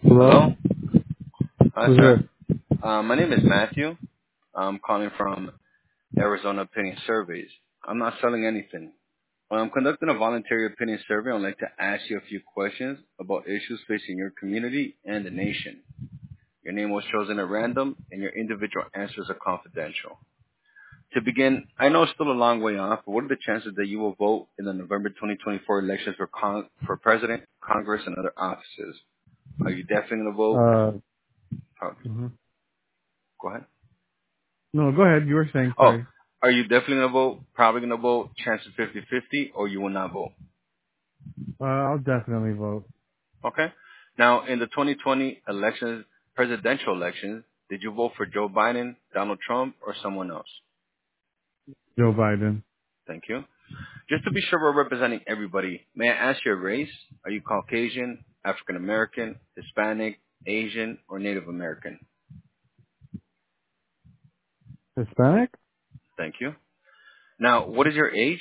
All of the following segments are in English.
Hello? Hello. Hi, Who's sir. this? My name is Matthew. I'm calling from Arizona Opinion Surveys. I'm not selling anything. When I'm conducting a voluntary opinion survey, I'd like to ask you a few questions about issues facing your community and the nation. Your name was chosen at random, and your individual answers are confidential. To begin, I know it's still a long way off, but what are the chances that you will vote in the November 2024 elections for president, Congress, and other offices? Are you definitely going to vote? Uh, Oh, mhm. go ahead. No, go ahead. You were saying, Oh, sorry. are you definitely gonna vote? Probably gonna vote? Chances 50-50, or you will not vote? I'll definitely vote Okay. Now, in the 2020 elections, presidential elections, did you vote for Joe Biden, Donald Trump, or someone else? Joe Biden. Thank you. Just to be sure we're representing everybody, may I ask your race? Are you Caucasian, African American, Hispanic, Asian, or Native American? Hispanic? Thank you. Now, what is your age?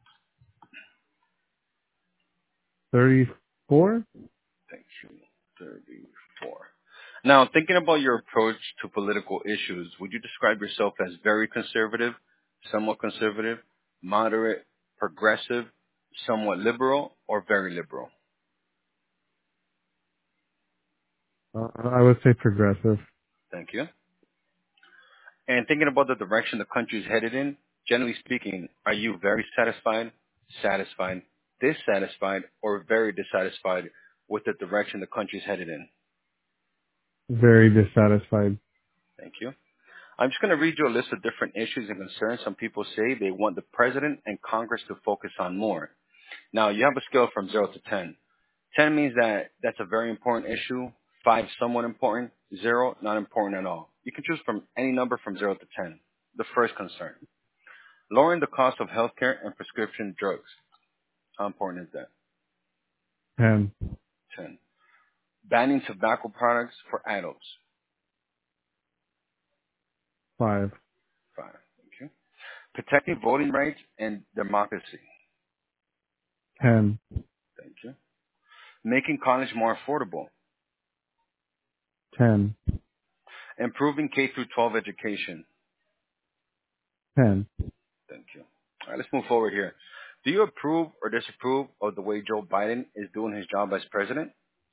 34? Thank you. 34. Now, thinking about your approach to political issues, would you describe yourself as very conservative, somewhat conservative, moderate, progressive, somewhat liberal, or very liberal? I would say progressive. Thank you. And thinking about the direction the country is headed in, generally speaking, are you very satisfied, satisfied, dissatisfied, or very dissatisfied with the direction the country is headed in? Very dissatisfied. Thank you. I'm just going to read you a list of different issues and concerns some people say they want the president and Congress to focus on more. Now, you have a scale from 0 to 10. 10 means that that's a very important issue. 5, somewhat important. 0, not important at all. You can choose from any number from 0 to 10. The first concern, lowering the cost of healthcare and prescription drugs. How important is that? 10. 10. Banning tobacco products for adults. 5. 5. Thank you. Protecting voting rights and democracy. 10. Thank you. Making college more affordable. 10. Improving K through 12 education. 10. Thank you. All right, let's move forward here. Do you approve or disapprove of the way Joe Biden is doing his job as president?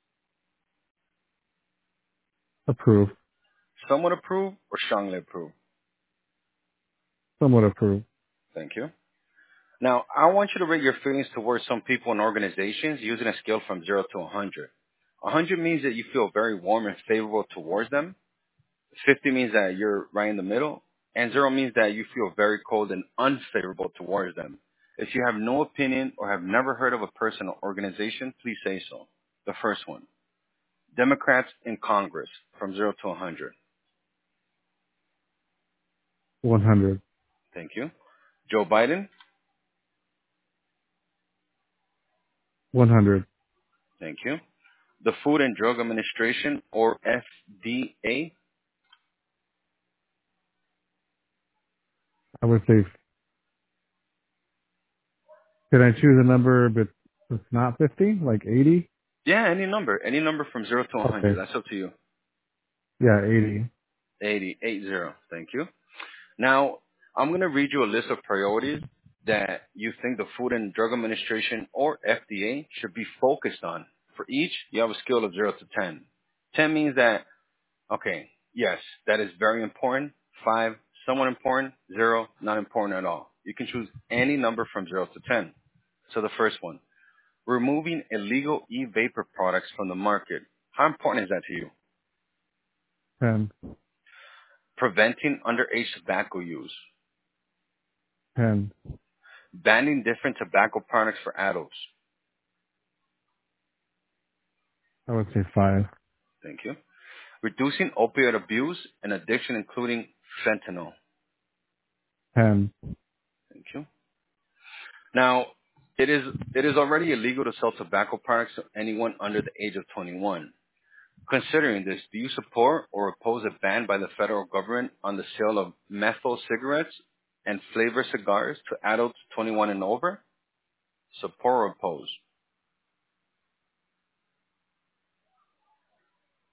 Approve. Somewhat approve or strongly approve? Somewhat approve. Thank you. Now, I want you to rate your feelings towards some people and organizations using a scale from 0 to 100. 100 means that you feel very warm and favorable towards them. 50 means that you're right in the middle. And 0 means that you feel very cold and unfavorable towards them. If you have no opinion or have never heard of a person or organization, please say so. The first one, Democrats in Congress from 0 to 100. 100. Thank you. Joe Biden. 100. Thank you. The Food and Drug Administration, or FDA. I would say, can I choose a number but it's not 50? Like 80? Yeah, any number from 0 to 100. Okay. That's up to you. Yeah, 80. 80, 80. Thank you. Now, I'm going to read you a list of priorities that you think the Food and Drug Administration, or FDA, should be focused on. For each, you have a scale of 0 to 10. 10 means that, okay, yes, that is very important. 5, somewhat important. 0, not important at all. You can choose any number from 0 to 10. So the first one, removing illegal e-vapor products from the market. How important is that to you? 10. Preventing underage tobacco use. 10. Banning different tobacco products for adults. I would say 5. Thank you. Reducing opioid abuse and addiction, including fentanyl. 10. Thank you. Now, it is already illegal to sell tobacco products to anyone under the age of 21. Considering this, do you support or oppose a ban by the federal government on the sale of menthol cigarettes and flavor cigars to adults 21 and over? Support or oppose?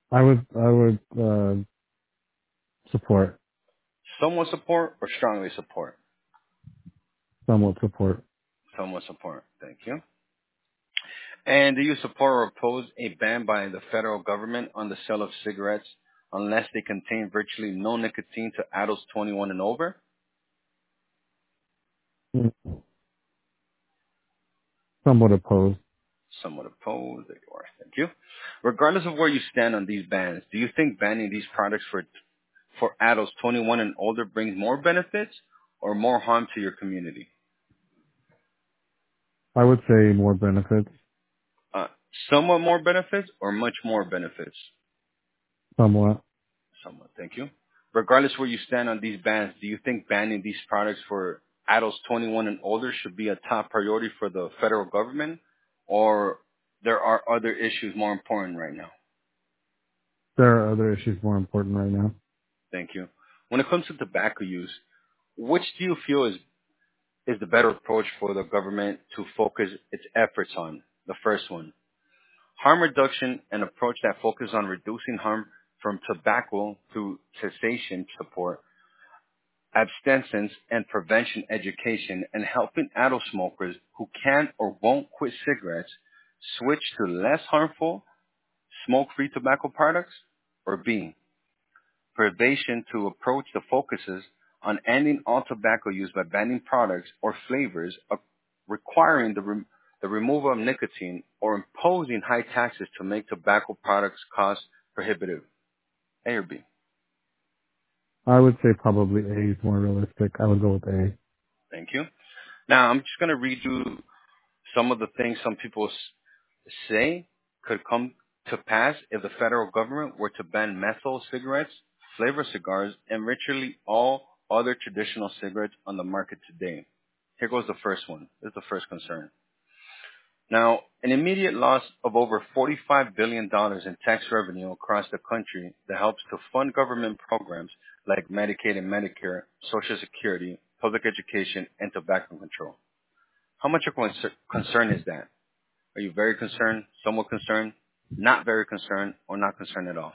I would support, Somewhat support or strongly support? somewhat support. Somewhat support. Thank you. And do you support or oppose a ban by the federal government on the sale of cigarettes unless they contain virtually no nicotine to adults 21 and over? Mm, somewhat opposed. Somewhat opposed. There you are. Thank you. Regardless of where you stand on these bans, do you think banning these products for adults 21 and older brings more benefits or more harm to your community? I would say more benefits. Uh, Somewhat more benefits or much more benefits? Somewhat. Somewhat. Thank you. Regardless where you stand on these bans, do you think banning these products for adults 21 and older should be a top priority for the federal government, or there are other issues more important right now? There are other issues more important right now. Thank you. When it comes to tobacco use, which do you feel is the better approach for the government to focus its efforts on? The first one, harm reduction, an approach that focuses on reducing harm from tobacco through cessation support, abstinence and prevention education, and helping adult smokers who can or won't quit cigarettes switch to less harmful smoke-free tobacco products? Or B, prevention to approach the focuses on ending all tobacco use by banning products or flavors, requiring the removal of nicotine, or imposing high taxes to make tobacco products cost prohibitive? A or B? I would say probably A is more realistic. I would go with A. Thank you. Now, I'm just going to read you some of the things some people say could come to pass if the federal government were to ban menthol cigarettes, flavor cigars, and virtually all other traditional cigarettes on the market today. Here goes the first one. This is the first concern. Now, an immediate loss of over $45 billion in tax revenue across the country that helps to fund government programs like Medicaid and Medicare, Social Security, public education, and tobacco control. How much of a concern is that? Are you very concerned, somewhat concerned, not very concerned, or not concerned at all?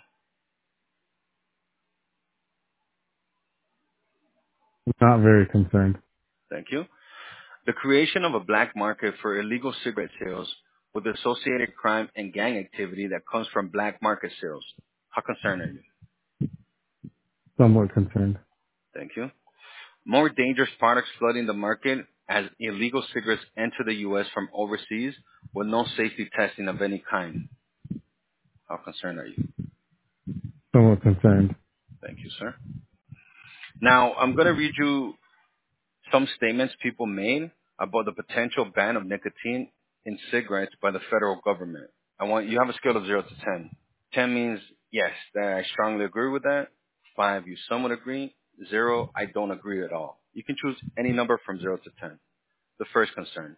Not very concerned. Thank you. The creation of a black market for illegal cigarette sales with associated crime and gang activity that comes from black market sales. How concerned are you? Somewhat concerned. Thank you. More dangerous products flooding the market as illegal cigarettes enter the U.S. from overseas with no safety testing of any kind. How concerned are you? Somewhat concerned. Thank you, sir. Now, I'm going to read you some statements people made about the potential ban of nicotine in cigarettes by the federal government. I want you have a scale of 0 to 10. 10 means yes, that I strongly agree with that. 5, you somewhat agree. 0, I don't agree at all. You can choose any number from 0 to 10. The first concern.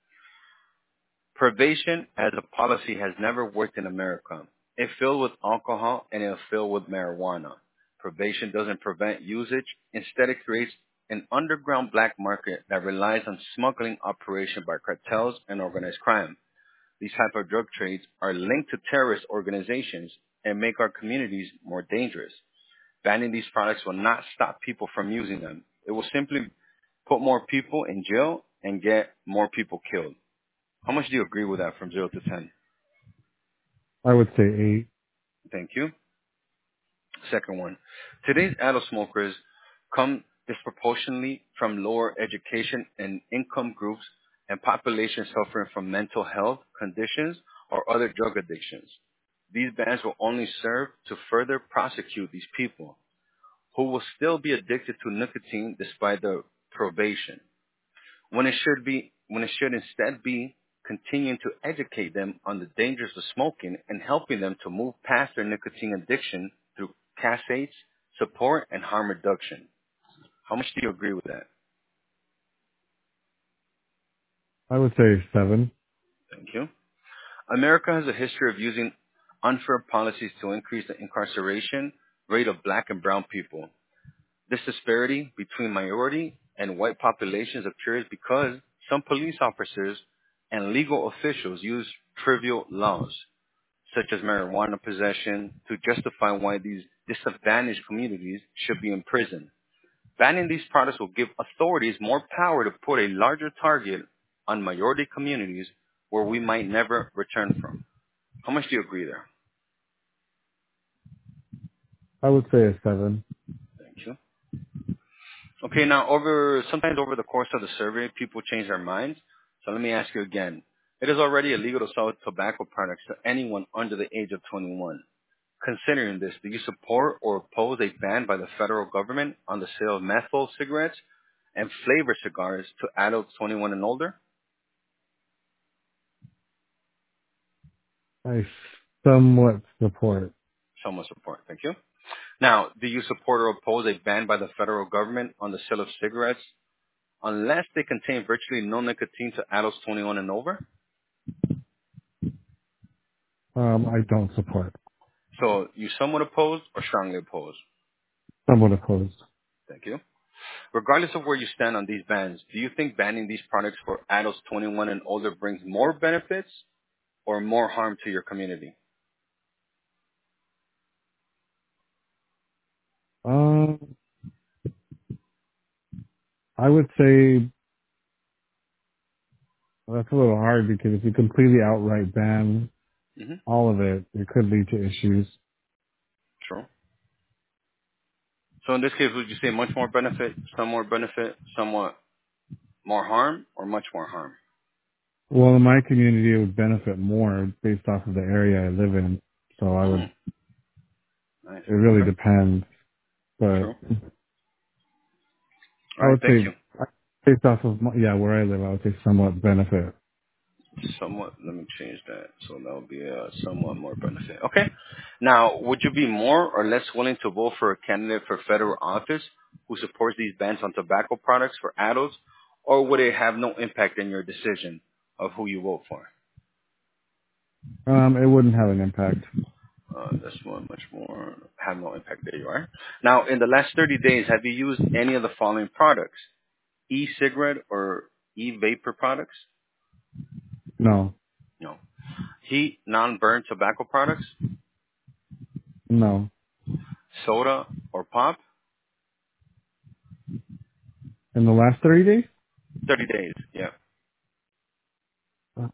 Probation as a policy has never worked in America. It filled with alcohol and it filled with marijuana. Probation doesn't prevent usage. Instead, it creates an underground black market that relies on smuggling operation by cartels and organized crime. These type of drug trades are linked to terrorist organizations and make our communities more dangerous. Banning these products will not stop people from using them. It will simply put more people in jail and get more people killed. How much do you agree with that from 0 to 10? I would say 8. Thank you. Second one. Today's adult smokers come disproportionately from lower education and income groups and populations suffering from mental health conditions or other drug addictions. These bans will only serve to further prosecute these people who will still be addicted to nicotine despite the probation. When it should instead be continuing to educate them on the dangers of smoking and helping them to move past their nicotine addiction through cassettes, support, and harm reduction. How much do you agree with that? I would say 7. Thank you. America has a history of using unfair policies to increase the incarceration rate of black and brown people. This disparity between minority and white populations occurs because some police officers and legal officials use trivial laws, such as marijuana possession, to justify why these disadvantaged communities should be imprisoned. Banning these products will give authorities more power to put a larger target on minority communities where we might never return from. How much do you agree there? I would say a 7. Thank you. Okay, now sometimes over the course of the survey, people change their minds. So let me ask you again. It is already illegal to sell tobacco products to anyone under the age of 21. Considering this, do you support or oppose a ban by the federal government on the sale of menthol cigarettes and flavored cigars to adults 21 and older? I somewhat support. Someone support. Thank you. Now, do you support or oppose a ban by the federal government on the sale of cigarettes unless they contain virtually no nicotine to adults 21 and over? I don't support. So you somewhat oppose or strongly oppose? Somewhat opposed. Thank you. Regardless of where you stand on these bans, do you think banning these products for adults 21 and older brings more benefits or more harm to your community? Um, I would say that's a little hard because if you completely outright ban Mm-hmm. all of it, it could lead to issues. True. So in this case, would you say much more benefit, somewhat more harm, or much more harm? Well, in my community, it would benefit more based off of the area I live in. So Mm, nice. it really Okay. depends. But True. I All right. would Thank say you. based off of, where I live, I would say somewhat benefit. Somewhat. Let me change that. So that would be a somewhat more benefit. Okay. Now, would you be more or less willing to vote for a candidate for federal office who supports these bans on tobacco products for adults, or would it have no impact in your decision of who you vote for? It wouldn't have an impact. This one much more have no impact. There you are. Now, in the last 30 days, have you used any of the following products? E-cigarette or e-vapor products? No, No. Heat non-burn tobacco products? no. Soda or pop? In the last 30 days? 30 days. Yeah. Uh,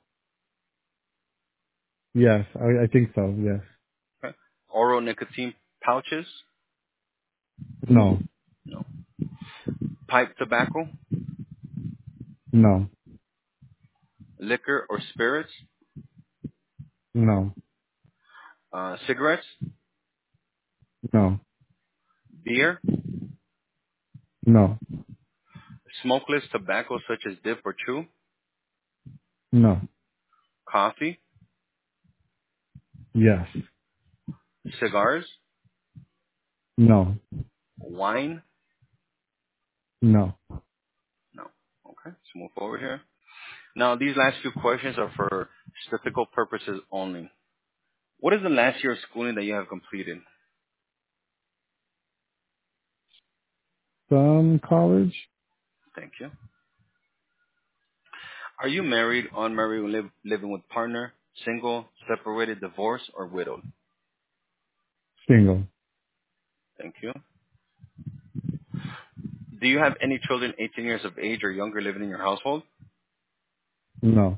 Yes, I think so. Yes. Okay. Oral nicotine pouches? No, No. Pipe tobacco? no, Liquor or spirits? no, Cigarettes? no, Beer? no, Smokeless tobacco such as dip or chew? no. Coffee? Yes. Cigars? No, Wine? no. No. Okay. Let's move forward here. Now, these last few questions are for statistical purposes only. What is the last year of schooling that you have completed? Some college? Thank you. Are you married, unmarried, living with partner, single, separated, divorced, or widowed? Single? Thank you. Do you have any children 18 years of age or younger living in your household? No.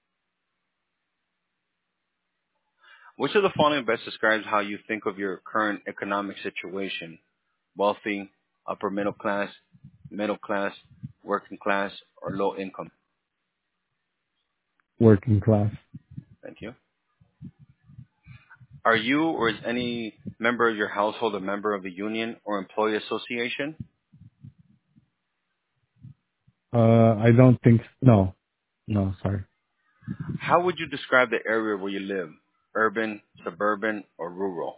Which of the following best describes how you think of your current economic situation? Wealthy, upper middle class, working class, or low income? Working class? Thank you. Are you or is any member of your household a member of a union or employee association? I don't think, no. No, sorry. How would you describe the area where you live? Urban, suburban, or rural?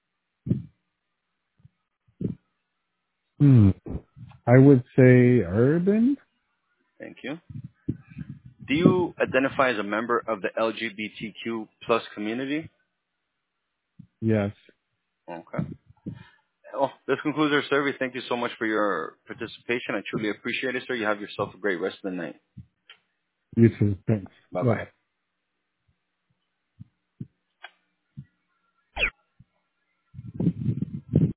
Hmm. I would say urban? Thank you. Do you identify as a member of the LGBTQ plus community? Yes. Okay. Well, this concludes our survey. Thank you so much for your participation. I truly appreciate it, sir. You have yourself a great rest of the night. You too. Thanks. Bye-bye. Bye.